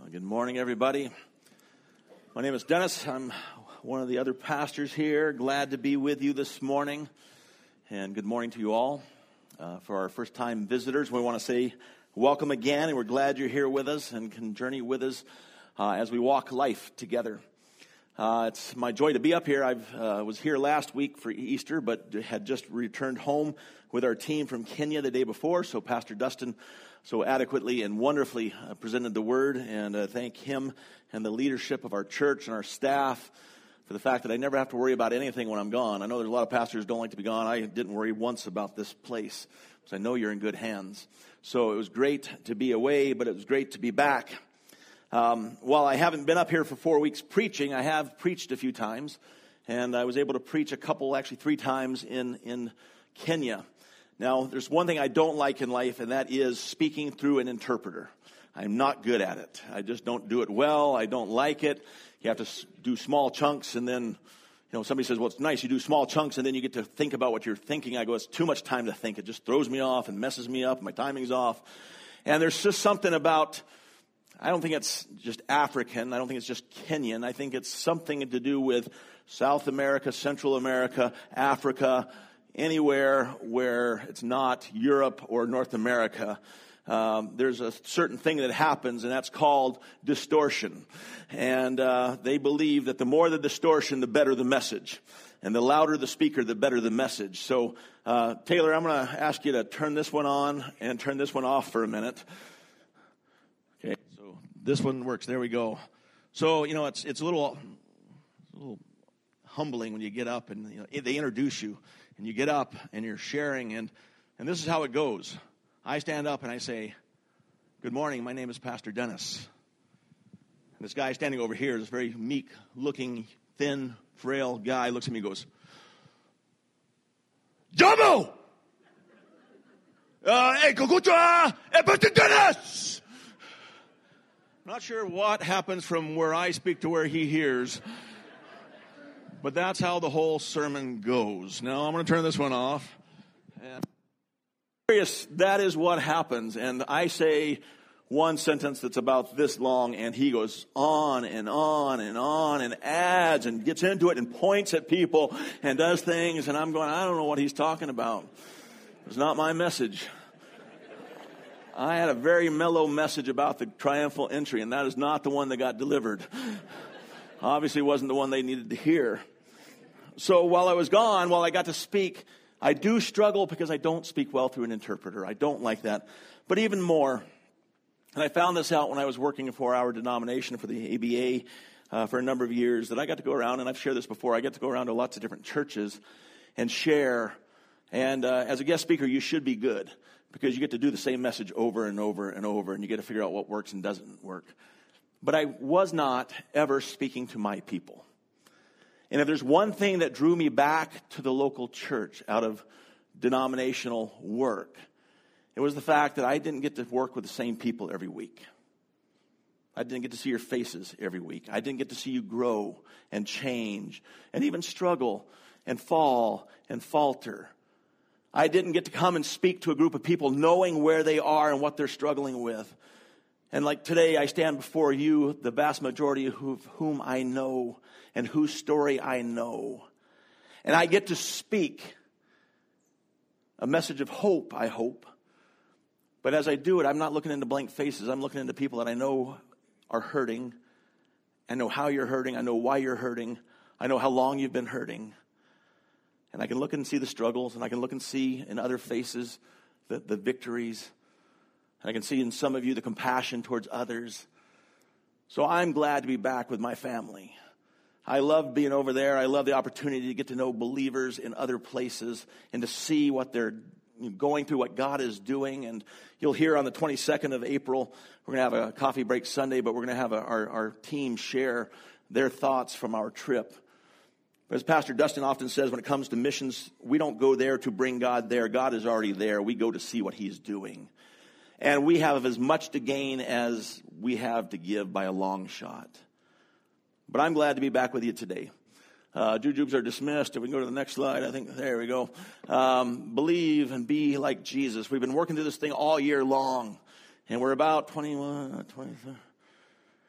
Good morning, everybody. My name is Dennis. I'm one of the other pastors here. Glad to be with you this morning. And good morning to you all. For our first-time visitors, we want to say welcome again, and we're glad you're here with us and can journey with us as we walk life together. It's my joy to be up here. I was here last week for Easter, but had just returned home with our team from Kenya the day before. So Pastor Dustin so adequately and wonderfully presented the word, and thank him and the leadership of our church and our staff for the fact that I never have to worry about anything when I'm gone. I know there's a lot of pastors who don't like to be gone. I didn't worry once about this place, because I know you're in good hands. So it was great to be away, but it was great to be back. While I haven't been up here for 4 weeks preaching, I have preached a few times, and I was able to preach actually 3 times in Kenya. Now, there's one thing I don't like in life, and that is speaking through an interpreter. I'm not good at it. I just don't do it well. I don't like it. You have to do small chunks, and then, somebody says, well, it's nice. You do small chunks, and then you get to think about what you're thinking. I go, it's too much time to think. It just throws me off and messes me up. My timing's off. And there's just something about, I don't think it's just African. I don't think it's just Kenyan. I think it's something to do with South America, Central America, Africa, anywhere where it's not Europe or North America. There's a certain thing that happens, and that's called distortion. And they believe that the more the distortion, the better the message. And the louder the speaker, the better the message. So, Taylor, I'm going to ask you to turn this one on and turn this one off for a minute. Okay, so this one works. There we go. So, it's a little humbling when you get up and they introduce you, and you get up and you're sharing, and this is how it goes. I stand up and I say, good morning, my name is Pastor Dennis. And this guy standing over here, this very meek-looking, thin, frail guy, looks at me and goes, Jambo! Pastor Dennis! I'm not sure what happens from where I speak to where he hears, but that's how the whole sermon goes. Now, I'm going to turn this one off. And that is what happens. And I say one sentence that's about this long, and he goes on and on and on and adds and gets into it and points at people and does things. And I'm going, I don't know what he's talking about. It's not my message. I had a very mellow message about the triumphal entry, and that is not the one that got delivered. Obviously wasn't the one they needed to hear. So while I was gone, while I got to speak, I do struggle because I don't speak well through an interpreter. I don't like that. But even more, and I found this out when I was working for our denomination for the ABA for a number of years, that I got to go around, and I've shared this before, I get to go around to lots of different churches and share. And as a guest speaker, you should be good, because you get to do the same message over and over and over, and you get to figure out what works and doesn't work. But I was not ever speaking to my people. And if there's one thing that drew me back to the local church out of denominational work, it was the fact that I didn't get to work with the same people every week. I didn't get to see your faces every week. I didn't get to see you grow and change and even struggle and fall and falter. I didn't get to come and speak to a group of people knowing where they are and what they're struggling with. And like today, I stand before you, the vast majority of whom I know and whose story I know. And I get to speak a message of hope, I hope. But as I do it, I'm not looking into blank faces. I'm looking into people that I know are hurting. I know how you're hurting. I know why you're hurting. I know how long you've been hurting. And I can look and see the struggles, and I can look and see in other faces the victories. And I can see in some of you the compassion towards others. So I'm glad to be back with my family. I love being over there. I love the opportunity to get to know believers in other places and to see what they're going through, what God is doing. And you'll hear on the 22nd of April, we're going to have a coffee break Sunday, but we're going to have our team share their thoughts from our trip. As Pastor Dustin often says, when it comes to missions, we don't go there to bring God there. God is already there. We go to see what he's doing. And we have as much to gain as we have to give by a long shot. But I'm glad to be back with you today. Jujubes are dismissed. If we can go to the next slide, I think, there we go. Believe and be like Jesus. We've been working through this thing all year long. And we're about 21, 23.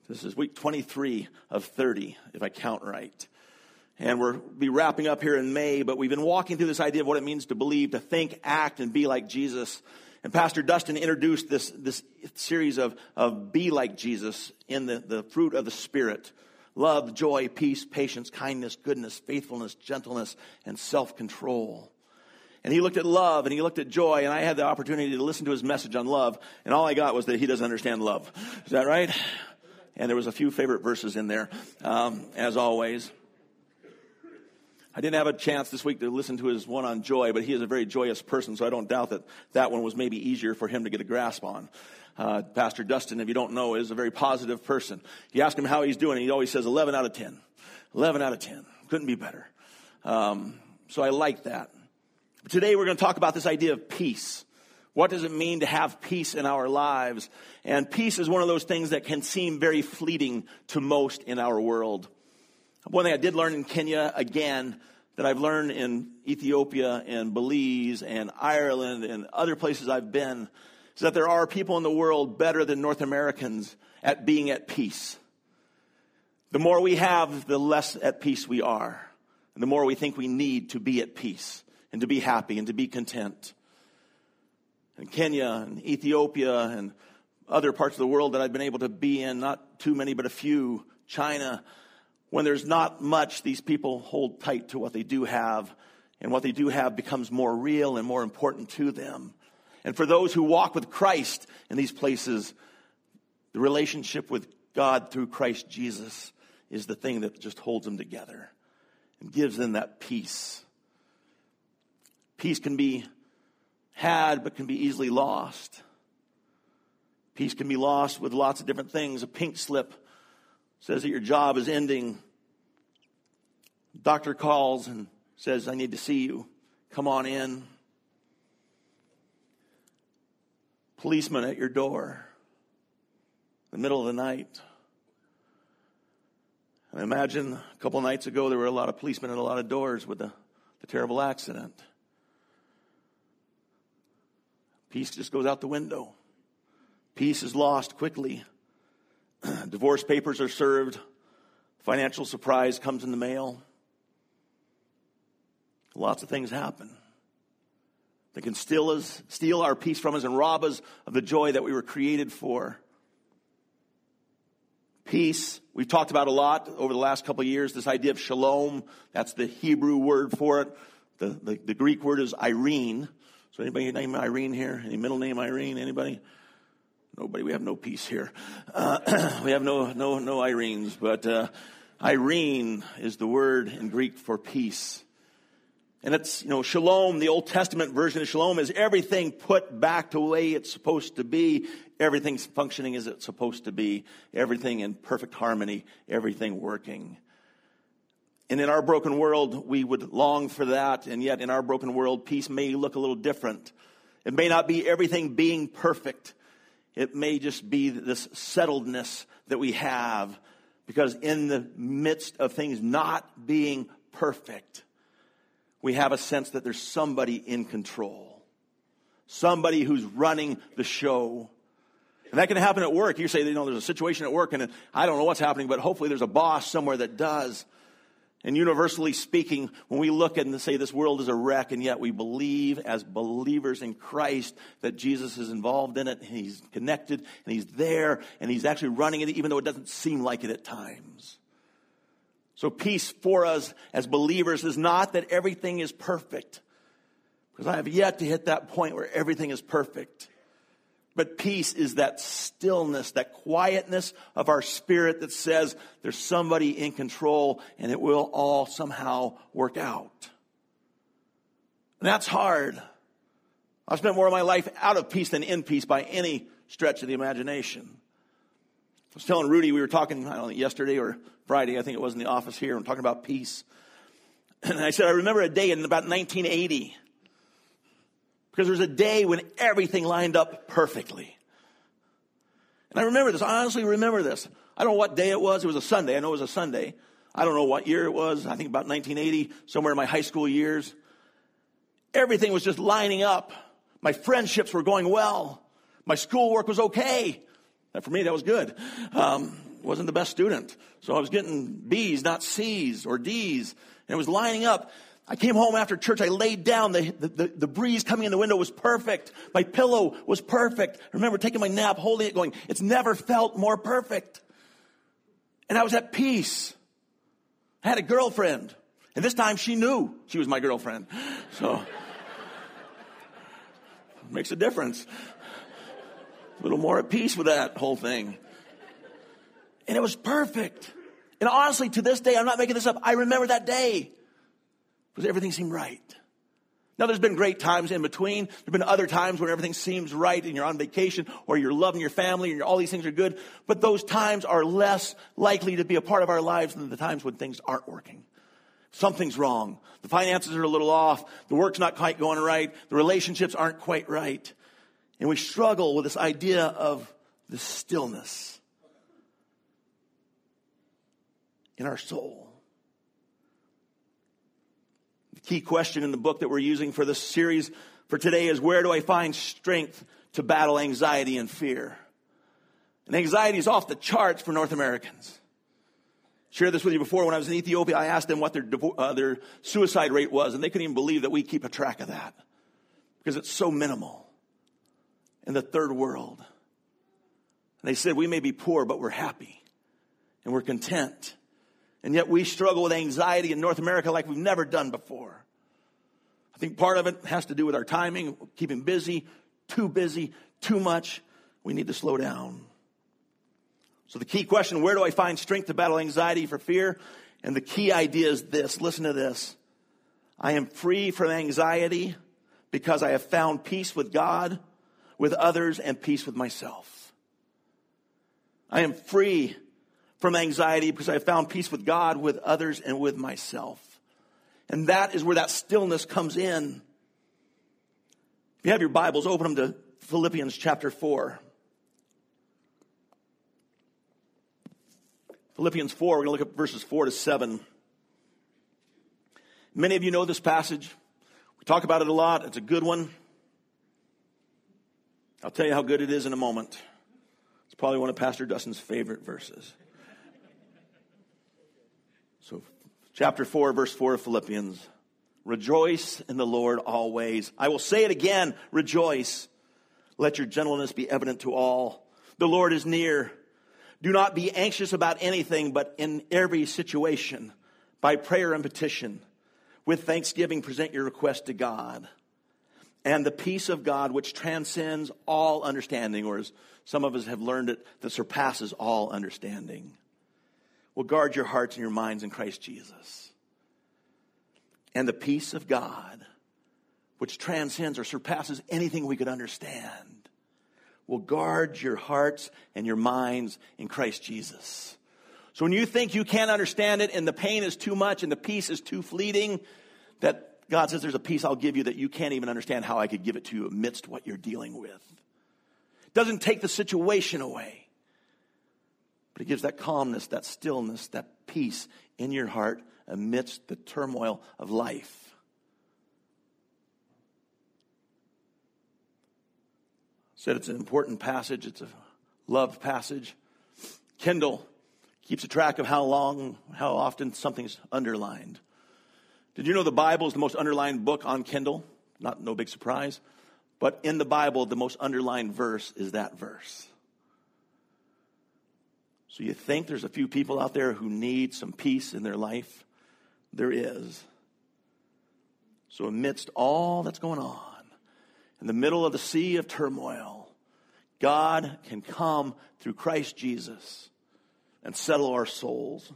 This is week 23 of 30, if I count right. And we'll be wrapping up here in May, but we've been walking through this idea of what it means to believe, to think, act, and be like Jesus. And Pastor Dustin introduced this series of be like Jesus in the fruit of the Spirit. Love, joy, peace, patience, kindness, goodness, faithfulness, gentleness, and self-control. And he looked at love and he looked at joy, and I had the opportunity to listen to his message on love, and all I got was that he doesn't understand love. Is that right? And there was a few favorite verses in there, as always. I didn't have a chance this week to listen to his one on joy, but he is a very joyous person, so I don't doubt that one was maybe easier for him to get a grasp on. Pastor Dustin, if you don't know, is a very positive person. You ask him how he's doing, he always says 11 out of 10. 11 out of 10. Couldn't be better. So I like that. But today we're going to talk about this idea of peace. What does it mean to have peace in our lives? And peace is one of those things that can seem very fleeting to most in our world. One thing I did learn in Kenya, again, that I've learned in Ethiopia and Belize and Ireland and other places I've been, is that there are people in the world better than North Americans at being at peace. The more we have, the less at peace we are. And the more we think we need to be at peace and to be happy and to be content. In Kenya and Ethiopia and other parts of the world that I've been able to be in, not too many but a few, China, when there's not much, these people hold tight to what they do have, and what they do have becomes more real and more important to them. And for those who walk with Christ in these places, the relationship with God through Christ Jesus is the thing that just holds them together and gives them that peace. Peace can be had, but can be easily lost. Peace can be lost with lots of different things. A pink slip says that your job is ending. Doctor calls and says, I need to see you. Come on in. Policeman at your door in the middle of the night. I imagine a couple nights ago there were a lot of policemen at a lot of doors with the terrible accident. Peace just goes out the window. Peace is lost quickly. Divorce papers are served. Financial surprise comes in the mail. Lots of things happen. They can steal our peace from us and rob us of the joy that we were created for. Peace, we've talked about a lot over the last couple of years, this idea of shalom. That's the Hebrew word for it. The Greek word is Irene. So anybody name Irene here? Any middle name Irene? Anybody? Nobody. We have no peace here. We have no Irenes. But Irene is the word in Greek for peace. And it's, shalom, the Old Testament version of shalom is everything put back the way it's supposed to be. Everything's functioning as it's supposed to be. Everything in perfect harmony. Everything working. And in our broken world, we would long for that. And yet in our broken world, peace may look a little different. It may not be everything being perfect. It may just be this settledness that we have. Because in the midst of things not being perfect, we have a sense that there's somebody in control. Somebody who's running the show. And that can happen at work. You say, there's a situation at work and I don't know what's happening, but hopefully there's a boss somewhere that does. And universally speaking, when we look at and say this world is a wreck, and yet we believe as believers in Christ that Jesus is involved in it, and he's connected, and he's there, and he's actually running it, even though it doesn't seem like it at times. So peace for us as believers is not that everything is perfect, because I have yet to hit that point where everything is perfect. But peace is that stillness, that quietness of our spirit that says there's somebody in control and it will all somehow work out. And that's hard. I've spent more of my life out of peace than in peace by any stretch of the imagination. I was telling Rudy, we were talking, I don't know, yesterday or Friday, I think it was in the office here, and talking about peace. And I said, I remember a day in about 1980. Because there was a day when everything lined up perfectly. And I remember this. I honestly remember this. I don't know what day it was. It was a Sunday. I know it was a Sunday. I don't know what year it was. I think about 1980, somewhere in my high school years. Everything was just lining up. My friendships were going well. My schoolwork was okay. And for me, that was good. wasn't the best student. So I was getting B's, not C's or D's. And it was lining up. I came home after church. I laid down. The breeze coming in the window was perfect. My pillow was perfect. I remember taking my nap, holding it, going, it's never felt more perfect. And I was at peace. I had a girlfriend. And this time she knew she was my girlfriend. So it makes a difference. A little more at peace with that whole thing. And it was perfect. And honestly, to this day, I'm not making this up. I remember that day. Because everything seemed right. Now, there's been great times in between. There have been other times when everything seems right and you're on vacation or you're loving your family and all these things are good. But those times are less likely to be a part of our lives than the times when things aren't working. Something's wrong. The finances are a little off. The work's not quite going right. The relationships aren't quite right. And we struggle with this idea of the stillness in our soul. The key question in the book that we're using for this series for today is, where do I find strength to battle anxiety and fear? And anxiety is off the charts for North Americans. Shared this with you before. When I was in Ethiopia, I asked them what their suicide rate was, and they couldn't even believe that we keep a track of that because it's so minimal in the third world. And they said, we may be poor, but we're happy and we're content. And yet we struggle with anxiety in North America like we've never done before. I think part of it has to do with our timing, keeping busy, too much. We need to slow down. So the key question, where do I find strength to battle anxiety for fear? And the key idea is this. Listen to this. I am free from anxiety because I have found peace with God, with others, and peace with myself. I am free from anxiety because I have found peace with God, with others, and with myself. And that is where that stillness comes in. If you have your Bibles, open them to Philippians chapter 4. Philippians 4, we're going to look at verses 4 to 7. Many of you know this passage. We talk about it a lot. It's a good one. I'll tell you how good it is in a moment. It's probably one of Pastor Dustin's favorite verses. So, chapter 4, verse 4 of Philippians. Rejoice in the Lord always. I will say it again, rejoice. Let your gentleness be evident to all. The Lord is near. Do not be anxious about anything, but in every situation, by prayer and petition, with thanksgiving, present your request to God. And the peace of God, which transcends all understanding, or as some of us have learned it, that surpasses all understanding, will guard your hearts and your minds in Christ Jesus. And the peace of God, which transcends or surpasses anything we could understand, will guard your hearts and your minds in Christ Jesus. So when you think you can't understand it and the pain is too much and the peace is too fleeting, that God says there's a peace I'll give you that you can't even understand how I could give it to you amidst what you're dealing with. It doesn't take the situation away, but it gives that calmness, that stillness, that peace in your heart amidst the turmoil of life. Said it's an important passage. It's a loved passage. Kindle keeps a track of how often something's underlined. Did you know the Bible is the most underlined book on Kindle? No big surprise. But in the Bible, the most underlined verse is that verse. So you think there's a few people out there who need some peace in their life? There is. So amidst all that's going on, in the middle of the sea of turmoil, God can come through Christ Jesus and settle our souls.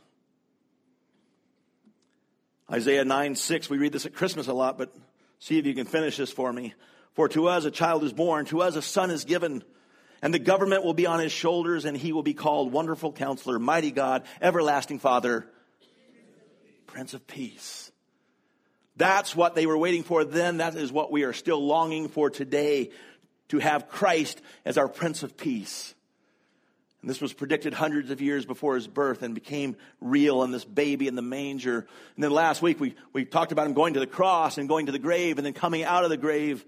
Isaiah 9:6, we read this at Christmas a lot, but see if you can finish this for me. For to us a child is born, to us a son is given, and the government will be on his shoulders, and he will be called Wonderful Counselor, Mighty God, Everlasting Father, Prince of Peace. That's what they were waiting for then. That is what we are still longing for today, to have Christ as our Prince of Peace. And this was predicted hundreds of years before his birth and became real in this baby in the manger. And then last week we talked about him going to the cross and going to the grave and then coming out of the grave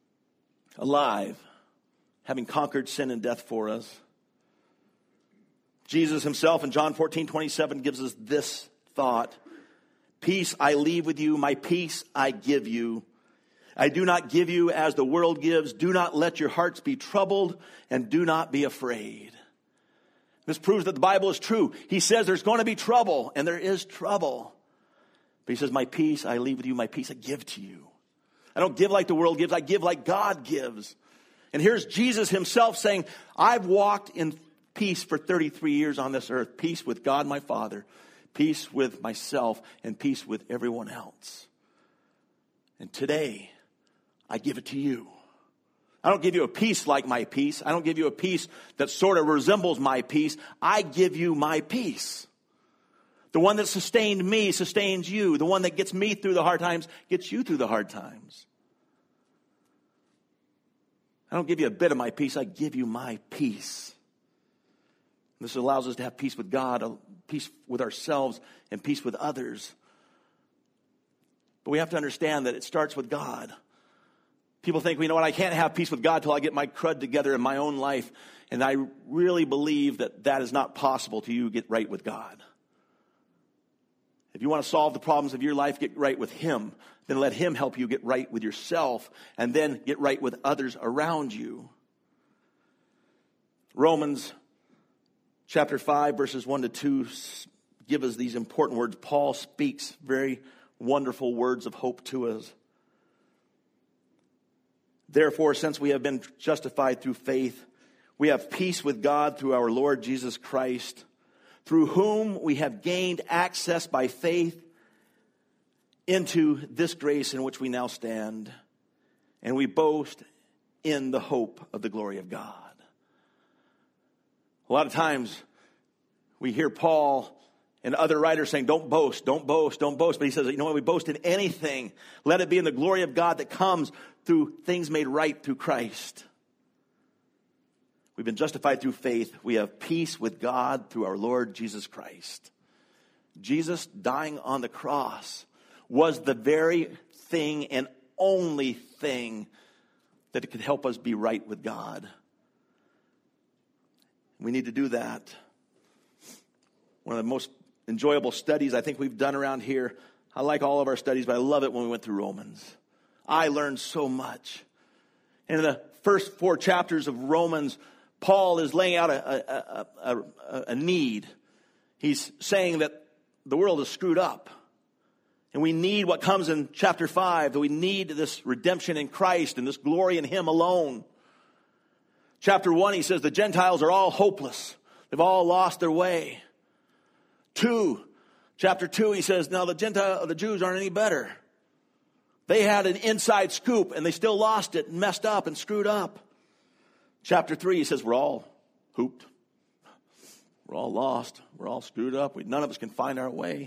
alive, having conquered sin and death for us. Jesus himself in John 14:27 gives us this thought. Peace I leave with you, my peace I give you. I do not give you as the world gives. Do not let your hearts be troubled, and do not be afraid. This proves that the Bible is true. He says there's going to be trouble, and there is trouble. But he says, my peace I leave with you, my peace I give to you. I don't give like the world gives, I give like God gives. And here's Jesus himself saying, I've walked in peace for 33 years on this earth. Peace with God my Father, peace with myself, and peace with everyone else. And today, I give it to you. I don't give you a peace like my peace. I don't give you a peace that sort of resembles my peace. I give you my peace. The one that sustained me sustains you. The one that gets me through the hard times gets you through the hard times. I don't give you a bit of my peace. I give you my peace. This allows us to have peace with God, peace with ourselves, and peace with others. But we have to understand that it starts with God. People think, you know what, I can't have peace with God till I get my crud together in my own life. And I really believe that that is not possible till you get right with God. If you want to solve the problems of your life, get right with Him. Then let Him help you get right with yourself, and then get right with others around you. Romans chapter 5, verses 1 to 2 give us these important words. Paul speaks very wonderful words of hope to us. Therefore, since we have been justified through faith, we have peace with God through our Lord Jesus Christ, through whom we have gained access by faith into this grace in which we now stand, and we boast in the hope of the glory of God. A lot of times we hear Paul and other writers saying, don't boast, don't boast, don't boast. But he says, you know what, we boast in anything. Let it be in the glory of God that comes through things made right through Christ. We've been justified through faith. We have peace with God through our Lord Jesus Christ. Jesus dying on the cross was the very thing and only thing that could help us be right with God. We need to do that. One of the most enjoyable studies I think we've done around here. I like all of our studies, but I love it when we went through Romans. I learned so much. And in the first 4 chapters of Romans, Paul is laying out a need. He's saying that the world is screwed up. And we need what comes in chapter 5, that we need this redemption in Christ and this glory in Him alone. Chapter 1, he says the Gentiles are all hopeless. They've all lost their way. Chapter 2, he says, now the Jews aren't any better. They had an inside scoop and they still lost it and messed up and screwed up. Chapter 3, he says, we're all hooped. We're all lost. We're all screwed up. None of us can find our way.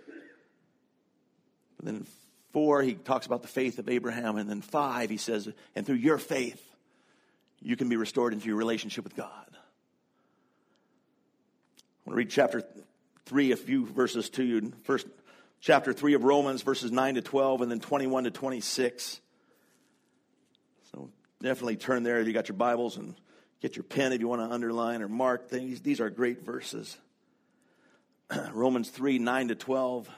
But then in 4, he talks about the faith of Abraham. And then 5, he says, and through your faith, you can be restored into your relationship with God. I want to read chapter 3, a few verses to you. First, chapter 3 of Romans, verses 9 to 12, and then 21 to 26. So definitely turn there if you got your Bibles, and get your pen if you want to underline or mark things. These are great verses. Romans 3, 9 to 12.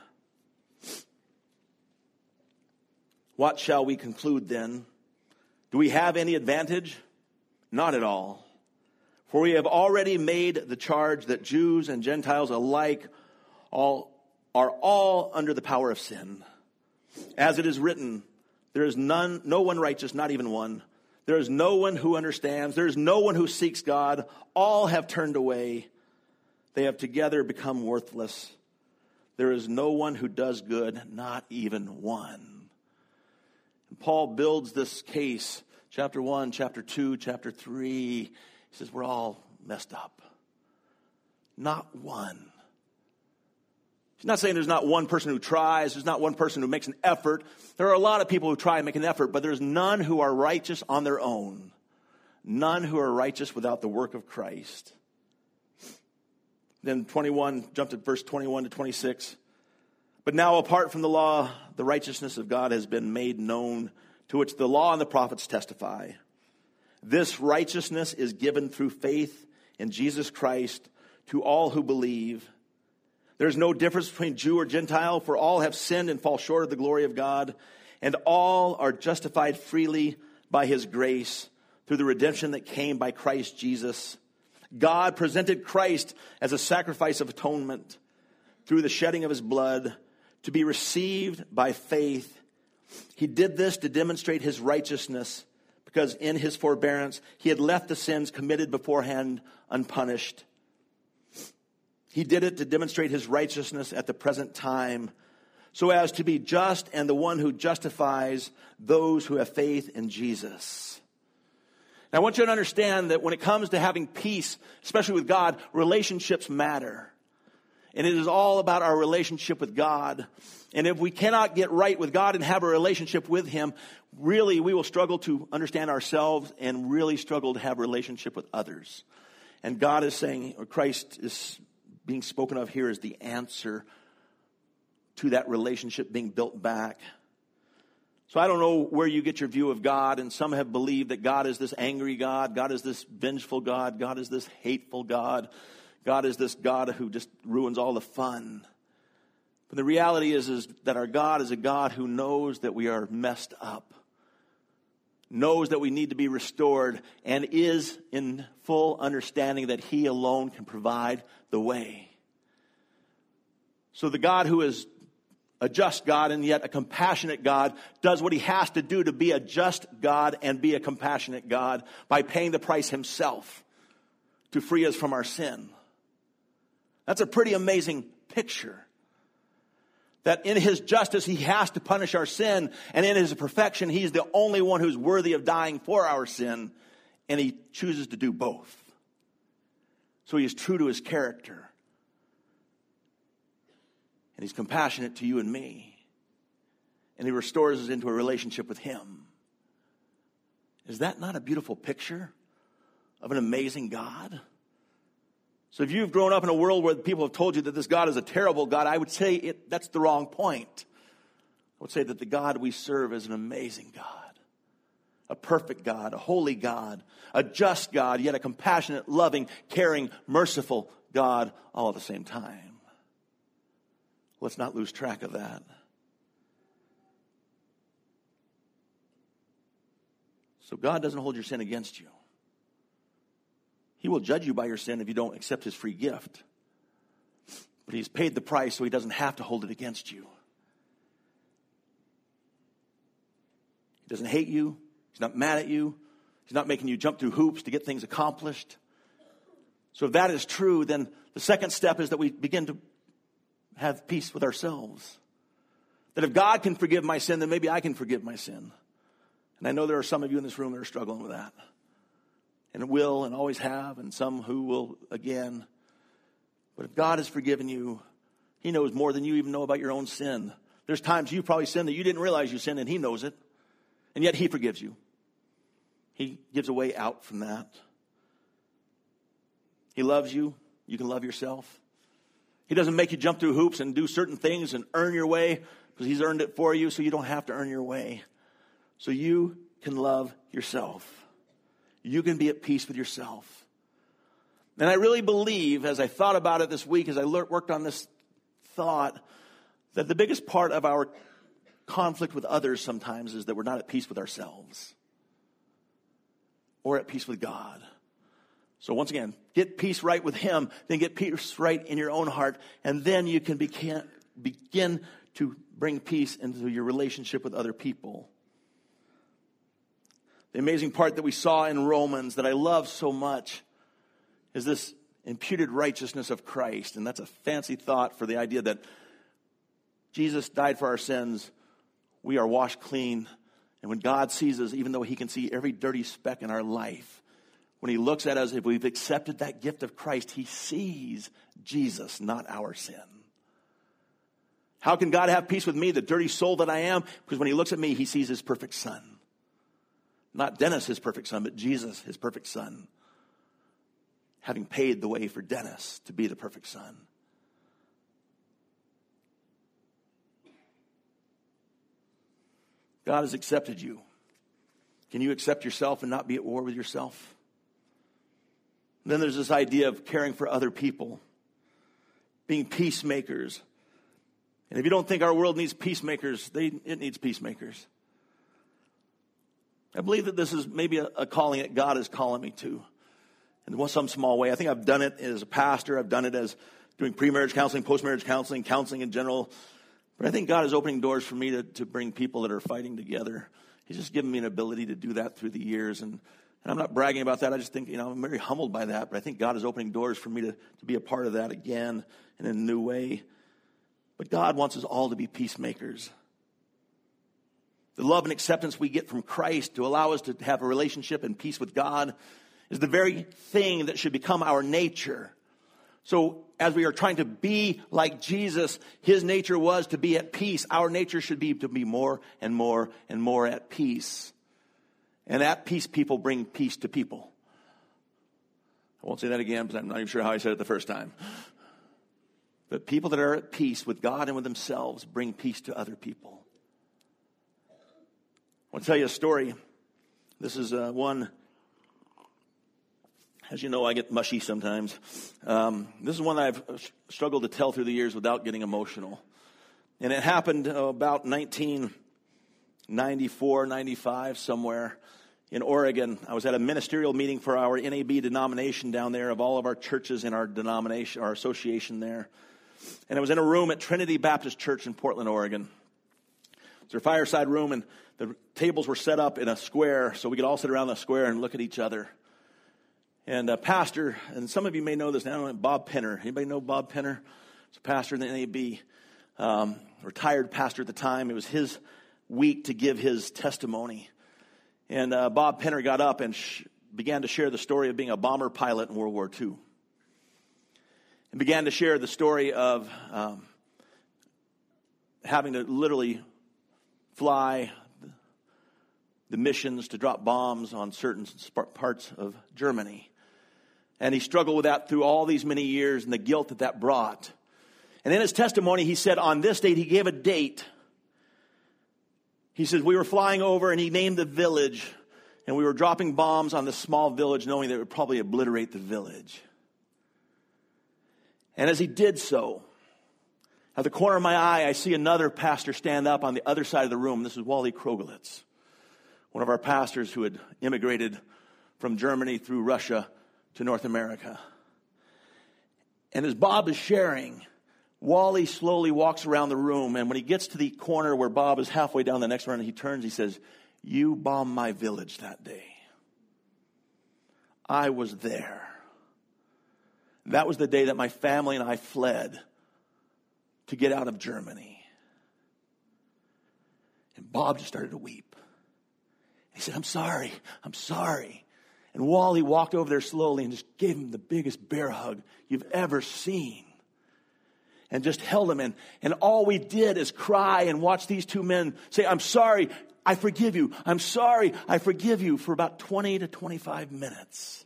What shall we conclude then? Do we have any advantage? Not at all. For we have already made the charge that Jews and Gentiles alike are all under the power of sin. As it is written, there is no one righteous, not even one. There is no one who understands. There is no one who seeks God. All have turned away. They have together become worthless. There is no one who does good, not even one. And Paul builds this case, chapter 1, chapter 2, chapter 3. He says we're all messed up. Not one. He's not saying there's not one person who tries. There's not one person who makes an effort. There are a lot of people who try and make an effort, but there's none who are righteous on their own. None who are righteous without the work of Christ. Then 21, jump to verse 21 to 26. But now apart from the law, the righteousness of God has been made known, to which the law and the prophets testify. This righteousness is given through faith in Jesus Christ to all who believe. There is no difference between Jew or Gentile, for all have sinned and fall short of the glory of God, and all are justified freely by his grace through the redemption that came by Christ Jesus. God presented Christ as a sacrifice of atonement through the shedding of his blood to be received by faith. He did this to demonstrate his righteousness, because in his forbearance he had left the sins committed beforehand unpunished. He did it to demonstrate his righteousness at the present time, so as to be just and the one who justifies those who have faith in Jesus. Now, I want you to understand that when it comes to having peace, especially with God, relationships matter. And it is all about our relationship with God. And if we cannot get right with God and have a relationship with him, really we will struggle to understand ourselves and really struggle to have a relationship with others. And God is saying, or Christ is being spoken of here as the answer to that relationship being built back. So I don't know where you get your view of God, and some have believed that God is this angry God, God is this vengeful God, God is this hateful God, God is this God who just ruins all the fun. But the reality is that our God is a God who knows that we are messed up, knows that we need to be restored, and is in full understanding that he alone can provide the way. So the God who is a just God and yet a compassionate God does what he has to do to be a just God and be a compassionate God by paying the price himself to free us from our sin. That's a pretty amazing picture. That in his justice, he has to punish our sin. And in his perfection, he's the only one who's worthy of dying for our sin. And he chooses to do both. So he is true to his character. And he's compassionate to you and me. And he restores us into a relationship with him. Is that not a beautiful picture of an amazing God? So if you've grown up in a world where people have told you that this God is a terrible God, I would say that's the wrong point. I would say that the God we serve is an amazing God, a perfect God, a holy God, a just God, yet a compassionate, loving, caring, merciful God all at the same time. Let's not lose track of that. So God doesn't hold your sin against you. He will judge you by your sin if you don't accept his free gift. But he's paid the price so he doesn't have to hold it against you. He doesn't hate you. He's not mad at you. He's not making you jump through hoops to get things accomplished. So if that is true, then the second step is that we begin to have peace with ourselves. That if God can forgive my sin, then maybe I can forgive my sin. And I know there are some of you in this room that are struggling with that. And will and always have, and some who will again. But if God has forgiven you, he knows more than you even know about your own sin. There's times you've probably sinned that you didn't realize you sinned, and he knows it. And yet he forgives you. He gives a way out from that. He loves you. You can love yourself. He doesn't make you jump through hoops and do certain things and earn your way, because he's earned it for you, so you don't have to earn your way. So you can love yourself. You can be at peace with yourself. And I really believe, as I thought about it this week, as I worked on this thought, that the biggest part of our conflict with others sometimes is that we're not at peace with ourselves or at peace with God. So once again, get peace right with him, then get peace right in your own heart, and then you can begin to bring peace into your relationship with other people. The amazing part that we saw in Romans that I love so much is this imputed righteousness of Christ. And that's a fancy thought for the idea that Jesus died for our sins. We are washed clean. And when God sees us, even though he can see every dirty speck in our life, when he looks at us, if we've accepted that gift of Christ, he sees Jesus, not our sin. How can God have peace with me, the dirty soul that I am? Because when he looks at me, he sees his perfect son. Not Dennis, his perfect son, but Jesus, his perfect son. Having paid the way for Dennis to be the perfect son. God has accepted you. Can you accept yourself and not be at war with yourself? Then there's this idea of caring for other people, being peacemakers. And if you don't think our world needs peacemakers, it needs peacemakers. I believe that this is maybe a calling that God is calling me to in some small way. I think I've done it as a pastor. I've done it as doing pre-marriage counseling, post-marriage counseling, counseling in general. But I think God is opening doors for me to bring people that are fighting together. He's just given me an ability to do that through the years. And I'm not bragging about that. I just think, I'm very humbled by that. But I think God is opening doors for me to be a part of that again in a new way. But God wants us all to be peacemakers. The love and acceptance we get from Christ to allow us to have a relationship and peace with God is the very thing that should become our nature. So as we are trying to be like Jesus, his nature was to be at peace. Our nature should be to be more and more and more at peace. And at peace people bring peace to people. I won't say that again because I'm not even sure how I said it the first time. But people that are at peace with God and with themselves bring peace to other people. I want to tell you a story. This is one, as you know, I get mushy sometimes. This is one that I've struggled to tell through the years without getting emotional. And it happened about 1994, 95, somewhere in Oregon. I was at a ministerial meeting for our NAB denomination down there of all of our churches in our denomination, our association there. And it was in a room at Trinity Baptist Church in Portland, Oregon. It's our fireside room, and the tables were set up in a square so we could all sit around the square and look at each other. And a pastor, and some of you may know this now, Bob Penner. Anybody know Bob Penner? He's a pastor in the NAB, retired pastor at the time. It was his week to give his testimony. And Bob Penner got up and began to share the story of being a bomber pilot in World War II. And began to share the story of having to literally fly the missions to drop bombs on certain parts of Germany. And he struggled with that through all these many years and the guilt that brought. And in his testimony, he said on this date, he gave a date. He said, we were flying over and he named the village and we were dropping bombs on this small village knowing that it would probably obliterate the village. And as he did so, at the corner of my eye, I see another pastor stand up on the other side of the room. This is Wally Krogelitz, one of our pastors who had immigrated from Germany through Russia to North America. And as Bob is sharing, Wally slowly walks around the room. And when he gets to the corner where Bob is halfway down the next run, he turns, he says, you bombed my village that day. I was there. That was the day that my family and I fled to get out of Germany. And Bob just started to weep. He said, I'm sorry. And Wally walked over there slowly and just gave him the biggest bear hug you've ever seen. And just held him in. And all we did is cry and watch these two men say, I'm sorry, I forgive you. I'm sorry, I forgive you, for about 20 to 25 minutes.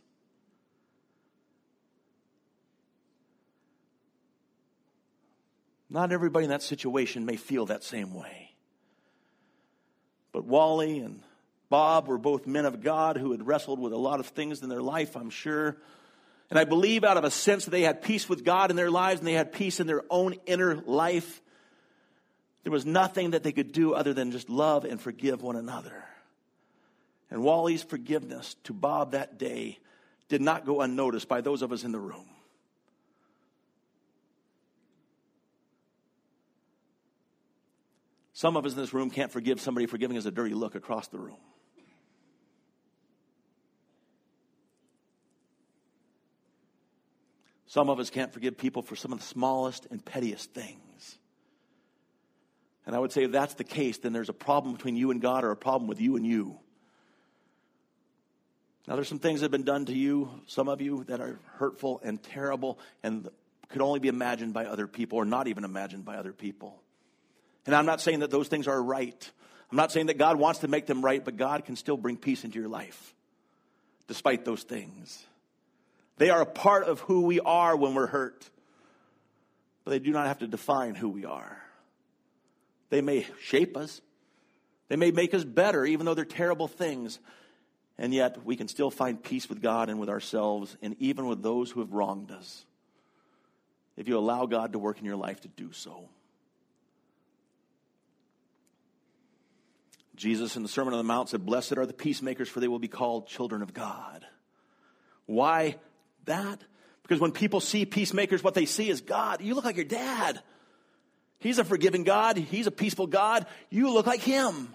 Not everybody in that situation may feel that same way. But Wally and Bob were both men of God who had wrestled with a lot of things in their life, I'm sure. And I believe out of a sense that they had peace with God in their lives and they had peace in their own inner life. There was nothing that they could do other than just love and forgive one another. And Wally's forgiveness to Bob that day did not go unnoticed by those of us in the room. Some of us in this room can't forgive somebody for giving us a dirty look across the room. Some of us can't forgive people for some of the smallest and pettiest things. And I would say if that's the case, then there's a problem between you and God or a problem with you and you. Now, there's some things that have been done to you, some of you, that are hurtful and terrible and could only be imagined by other people or not even imagined by other people. And I'm not saying that those things are right. I'm not saying that God wants to make them right, but God can still bring peace into your life despite those things. They are a part of who we are when we're hurt, but they do not have to define who we are. They may shape us. They may make us better, even though they're terrible things. And yet we can still find peace with God and with ourselves and even with those who have wronged us, if you allow God to work in your life to do so. Jesus in the Sermon on the Mount said, "Blessed are the peacemakers, for they will be called children of God." Why that? Because when people see peacemakers, what they see is God. You look like your dad. He's a forgiving God. He's a peaceful God. You look like him.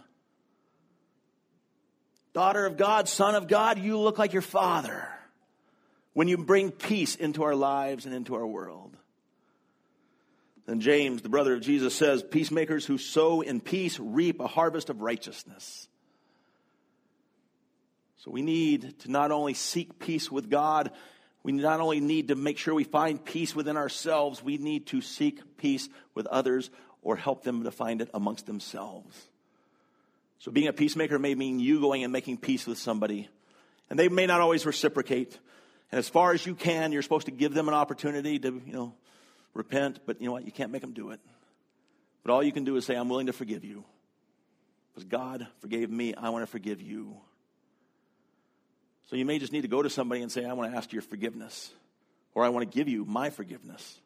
Daughter of God, son of God, you look like your father when you bring peace into our lives and into our world. Then James, the brother of Jesus, says, "Peacemakers who sow in peace reap a harvest of righteousness." So we need to not only seek peace with God, we not only need to make sure we find peace within ourselves, we need to seek peace with others or help them to find it amongst themselves. So being a peacemaker may mean you going and making peace with somebody. And they may not always reciprocate. And as far as you can, you're supposed to give them an opportunity to, repent. But you know what? You can't make them do it. But all you can do is say, "I'm willing to forgive you. Because God forgave me, I want to forgive you." So you may just need to go to somebody and say, "I want to ask your forgiveness." Or "I want to give you my forgiveness."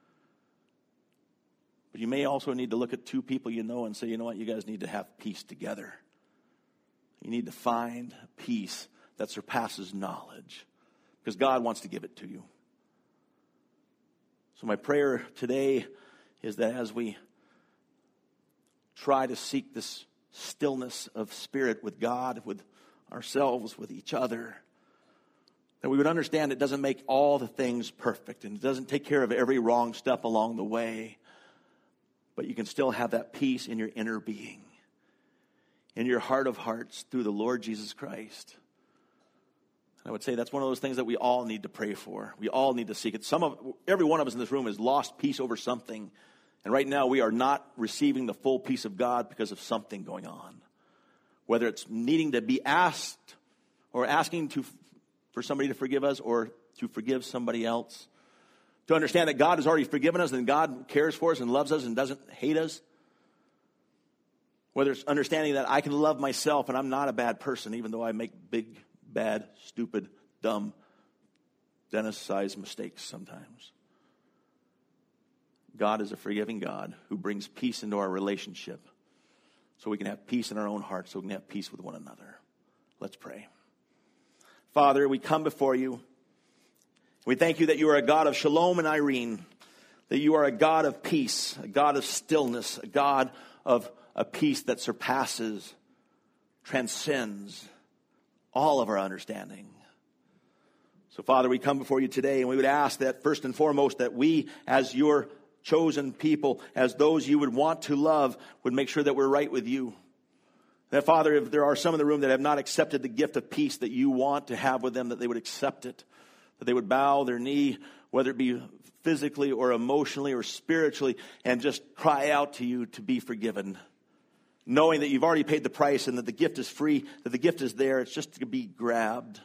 But you may also need to look at two people you know and say, "You know what? You guys need to have peace together. You need to find peace that surpasses knowledge. Because God wants to give it to you." So my prayer today is that as we try to seek this stillness of spirit with God, with ourselves, with each other, that we would understand it doesn't make all the things perfect and it doesn't take care of every wrong step along the way. But you can still have that peace in your inner being, in your heart of hearts through the Lord Jesus Christ. I would say that's one of those things that we all need to pray for. We all need to seek it. Every one of us in this room has lost peace over something. And right now we are not receiving the full peace of God because of something going on. Whether it's needing to be asked or asking for somebody to forgive us or to forgive somebody else. To understand that God has already forgiven us and God cares for us and loves us and doesn't hate us. Whether it's understanding that I can love myself and I'm not a bad person even though I make big, bad, stupid, dumb, Dennis-sized mistakes sometimes. God is a forgiving God who brings peace into our relationship so we can have peace in our own hearts, so we can have peace with one another. Let's pray. Father, we come before you. We thank you that you are a God of shalom and irene, that you are a God of peace, a God of stillness, a God of a peace that surpasses, transcends all of our understanding. So, Father, we come before you today and we would ask that first and foremost that we, as your chosen people, as those you would want to love, would make sure that we're right with you. That, Father, if there are some in the room that have not accepted the gift of peace that you want to have with them, that they would accept it, that they would bow their knee, whether it be physically or emotionally or spiritually, and just cry out to you to be forgiven. Knowing that you've already paid the price and that the gift is free, that the gift is there, it's just to be grabbed.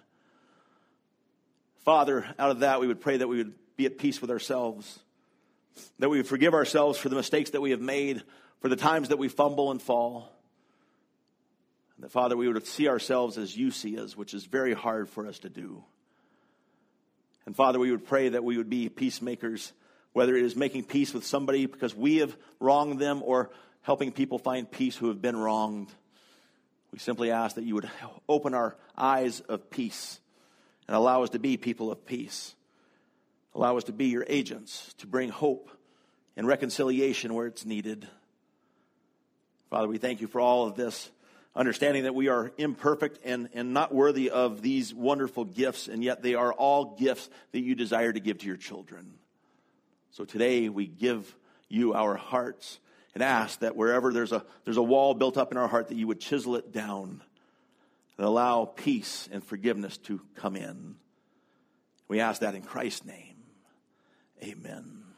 Father, out of that we would pray that we would be at peace with ourselves. That we would forgive ourselves for the mistakes that we have made, for the times that we fumble and fall. And that, Father, we would see ourselves as you see us, which is very hard for us to do. And Father, we would pray that we would be peacemakers, whether it is making peace with somebody because we have wronged them or helping people find peace who have been wronged. We simply ask that you would open our eyes of peace and allow us to be people of peace. Allow us to be your agents, to bring hope and reconciliation where it's needed. Father, we thank you for all of this, understanding that we are imperfect and not worthy of these wonderful gifts, and yet they are all gifts that you desire to give to your children. So today we give you our hearts and ask that wherever there's a wall built up in our heart, that you would chisel it down and allow peace and forgiveness to come in. We ask that in Christ's name. Amen.